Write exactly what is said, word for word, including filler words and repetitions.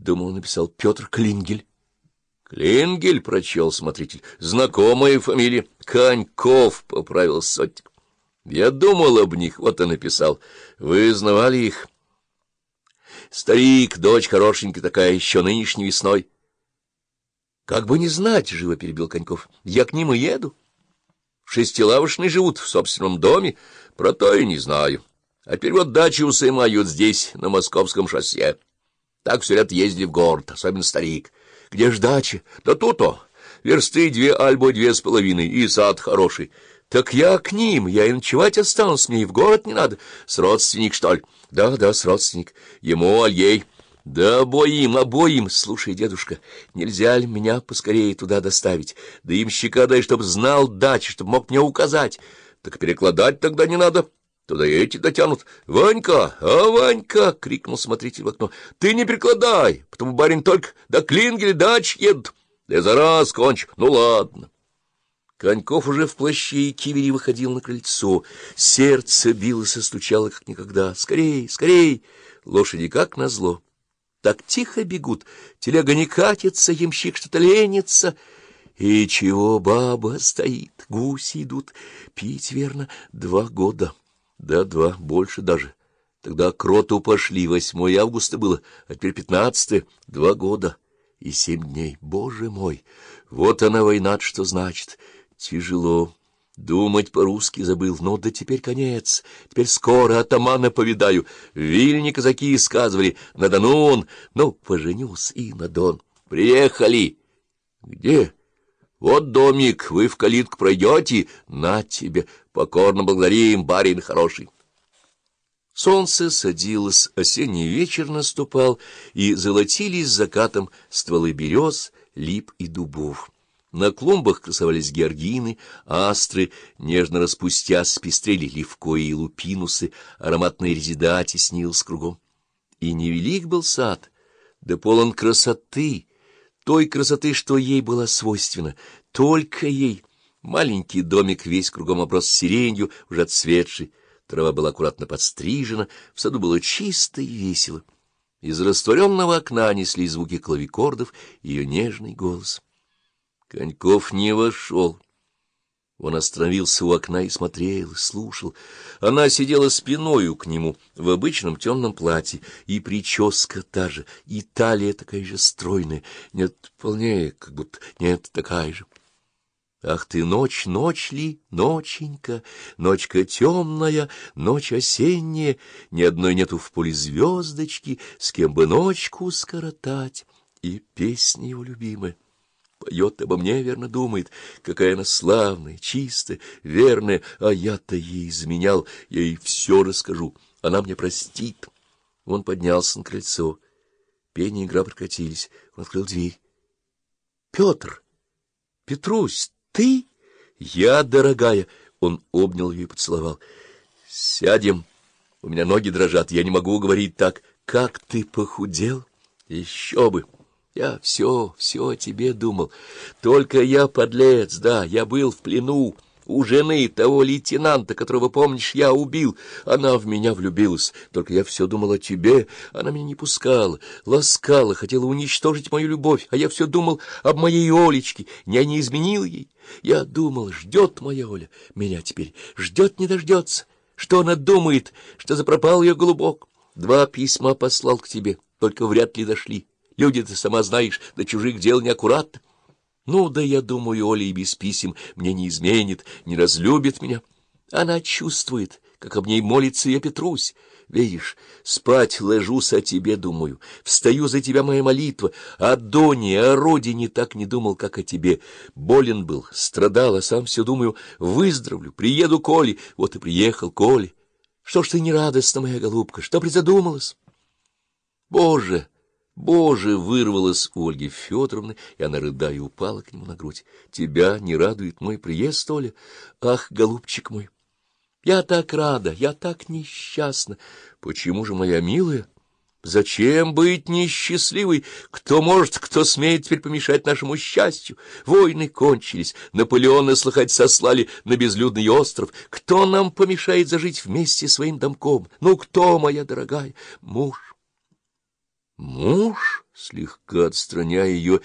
Думал, написал Петр Клингель. Клингель, прочел смотритель. Знакомая фамилия. Коньков, поправил сотник. Я думал об них, вот и написал. Вы знавали их? Старик, дочь хорошенькая такая, еще нынешней весной. Как бы не знать, живо перебил Коньков. Я к ним и еду. В Шестилавочной живут, в собственном доме. Про то и не знаю. А теперь вот дачу сымают здесь, на Московском шоссе. Так все лет ездили в город, особенно старик. Где ж дача? Да тут-то. Версты две альбо две с половиной, и сад хороший. Так я к ним, я и ночевать останусь, мне и в город не надо. С родственник, что ли? Да, да, с родственник. Ему, аль ей? Да обоим, обоим. Слушай, дедушка, нельзя ли меня поскорее туда доставить? Да имщика дай, чтоб знал дачи, чтоб мог мне указать. Так перекладать тогда не надо. Туда и эти дотянут. — Ванька, а, Ванька! — крикнул смотритель в окно. — Ты не перекладай, потому барин только до Клингеля дач едут. Да я за раз кончу. Ну, ладно. Коньков уже в плаще и кивере выходил на крыльцо. Сердце билось и стучало, как никогда. Скорей, скорей! Лошади, как назло, так тихо бегут. Телега не катится, ямщик что-то ленится. И чего баба стоит? Гуси идут. Пить, верно, два года. Да, два, больше даже. Тогда к роту пошли, восьмое августа было, а теперь пятнадцатое, два года и семь дней. Боже мой, вот она война, что значит. Тяжело. Думать по-русски забыл, но да теперь конец. Теперь скоро атамана повидаю. В Вильне казаки сказывали, на Дону он, ну, поженюсь и на Дон. Приехали. Где? Вот домик, вы в калитку пройдете, на тебе, покорно благодарим, барин хороший. Солнце садилось, осенний вечер наступал, и золотились закатом стволы берез, лип и дубов. На клумбах красовались георгины, астры, нежно распустясь, пестрели левкои и лупинусы, ароматная резида теснилась кругом. И невелик был сад, да полон красоты, той красоты, что ей была свойственна, только ей. Маленький домик весь кругом оброс сиренью, уже отцветший, трава была аккуратно подстрижена, в саду было чисто и весело. Из растворенного окна несли звуки клавикордов и ее нежный голос. Коньков не вошел. Он остановился у окна и смотрел, и слушал. Она сидела спиною к нему в обычном темном платье, и прическа та же, и талия такая же стройная, нет, полнее, как будто нет, такая же. Ах ты, ночь, ночь ли, ноченька, ночка темная, ночь осенняя, ни одной нету в поле звездочки, с кем бы ночку скоротать, и песня его любимая. Поет обо мне, верно думает, какая она славная, чистая, верная, а я-то ей изменял, я ей все расскажу, она мне простит. Он поднялся на крыльцо, пение и игра прокатились, он открыл дверь. — Петр! Петрусь, ты? Я, дорогая! Он обнял ее и поцеловал. — Сядем, у меня ноги дрожат, я не могу говорить так. Как ты похудел? Еще бы! Я все, все о тебе думал. Только я подлец, да, я был в плену у жены того лейтенанта, которого, помнишь, я убил. Она в меня влюбилась, только я все думал о тебе. Она меня не пускала, ласкала, хотела уничтожить мою любовь, а я все думал об моей Олечке, я не изменил ей. Я думал, ждет моя Оля меня теперь, ждет, не дождется. Что она думает, что запропал ее голубок? Два письма послал к тебе, только вряд ли дошли. Люди, ты сама знаешь, до чужих дел неаккуратно. Ну, да я думаю, Оля и без писем мне не изменит, не разлюбит меня. Она чувствует, как об ней молится ее Петрусь. Видишь, спать ложусь о тебе, думаю, встаю за тебя моя молитва. О Доне, о родине так не думал, как о тебе. Болен был, страдал, а сам все думаю, выздоровлю, приеду к Оле. Вот и приехал к Оле. Что ж ты не радостна, моя голубка, что призадумалась? Боже! Боже, вырвалось у Ольги Федоровны, и она, рыдая, упала к нему на грудь. Тебя не радует мой приезд, Оля? Ах, голубчик мой! Я так рада, я так несчастна. Почему же, моя милая? Зачем быть несчастливой? Кто может, кто смеет теперь помешать нашему счастью? Войны кончились, Наполеона, слыхать, сослали на безлюдный остров. Кто нам помешает зажить вместе своим домком? Ну, кто, моя дорогая? Муж. Муж? Слегка отстраняя ее